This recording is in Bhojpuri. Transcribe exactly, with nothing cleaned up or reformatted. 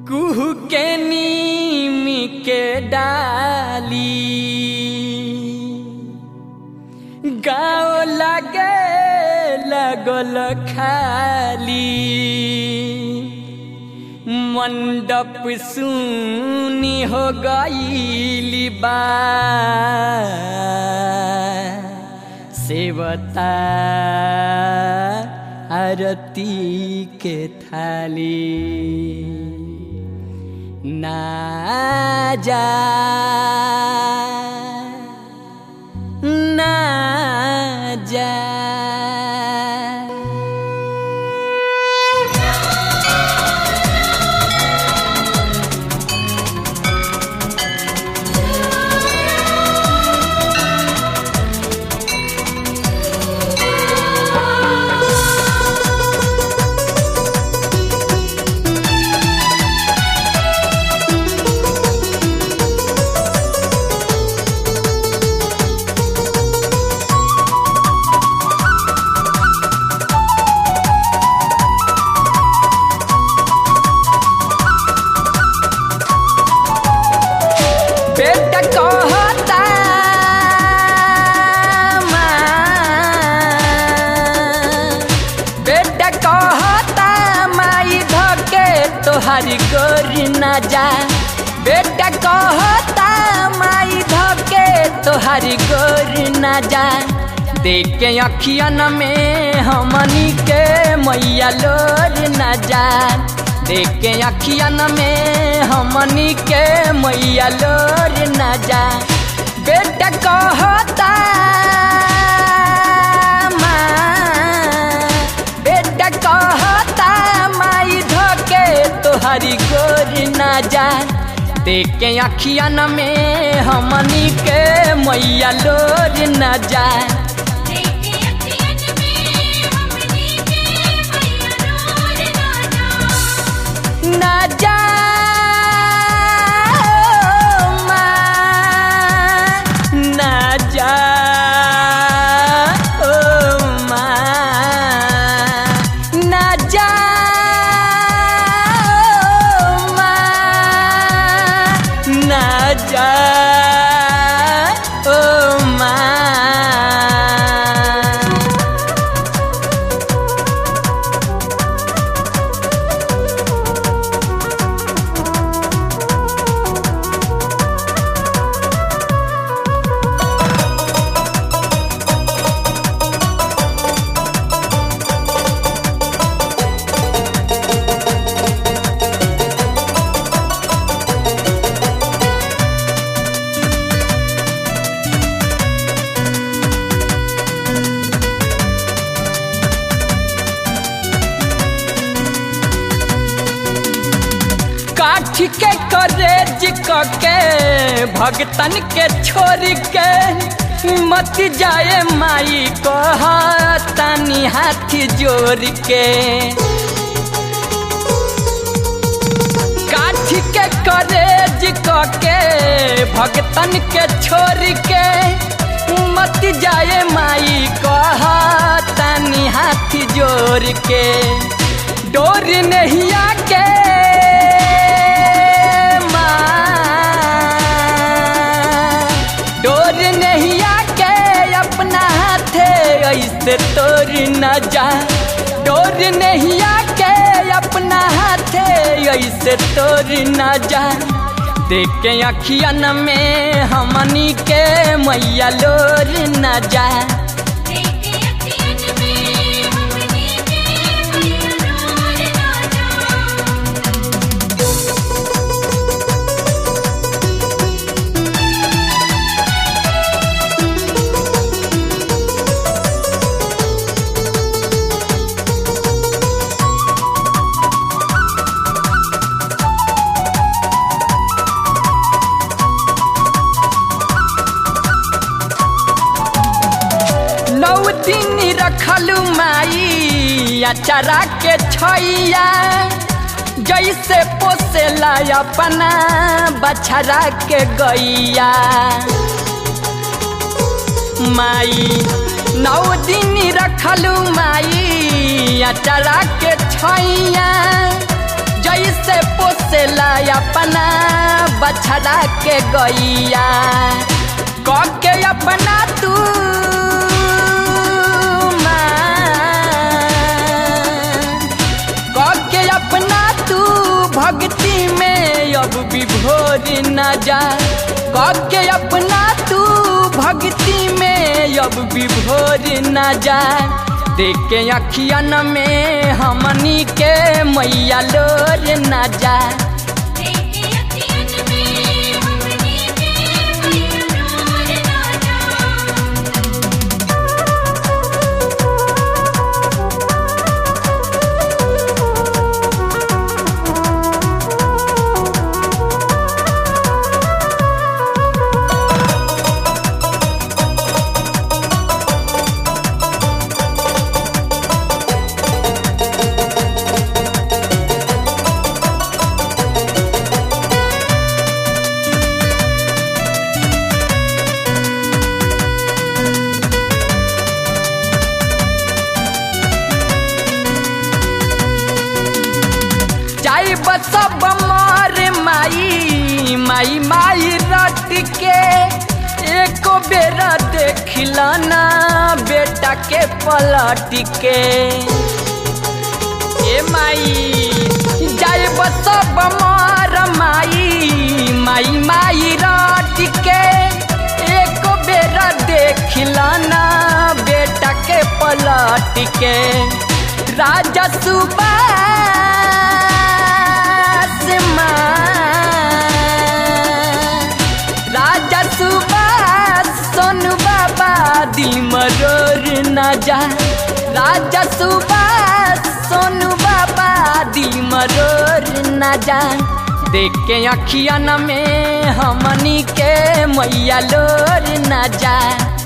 कुहू के नीम के डाली गाँव लगे लगल खाली मंडप सुनी हो गईली बा सेवता आरती के थाली ना जा ना जा तोहारी गोरी ना जा बेटा कहता माई धके तोहारी गोरी ना जा देख के अखियन में हमनी के मैया लोर ना जा देख के अखियन में हमनी के मैया लोर ना जा बेटा कहता बेटा कहता माई धके तोहारी गोरी ना जा देख के अखियन में हमनी के मैया लोर ना जा ना जा ना जा के करेज के भगतन के छोड़ के मत जाए माई कहतानी हाथ जोड़ के काठी के करेज के भगतन के छोड़ के मत जाए माई कहतानी हाथ जोड़ के डोर नहीं आके ऐसे तोर न जा डोर नहीं आके अपना हाथ ऐसे तोर न जा देख के अखियन में हमनी के मैया लोर न जा दिन रखलू माई अचारा के छैया जैसे पोसेला अपना बछरा के गैया माई नौ दिन रखलू माई अचारा के छैया जैसे पोसेला अपना बछड़ा के गैया के अपना तू के अपना तू भक्ति में अब विभोर न जा के अपना तू भक्ति में अब विभोर न जा देखे अखियन में हमनी के मैया लोर न जा सब मार माई माई माई रट के एको बेरा देखिलाना बेटा के पलट के ए माई जाए सब मार माई माई माई रट के एको बेरा देखिलाना बेटा के पलट के राजा सुबह राजा सुबह सोनू बाबा दिल मरोर न जा राजा सुबह सोनू बाबा दिल मरोर न जा देख के अखियन में हमनी के मैया लोर न जा।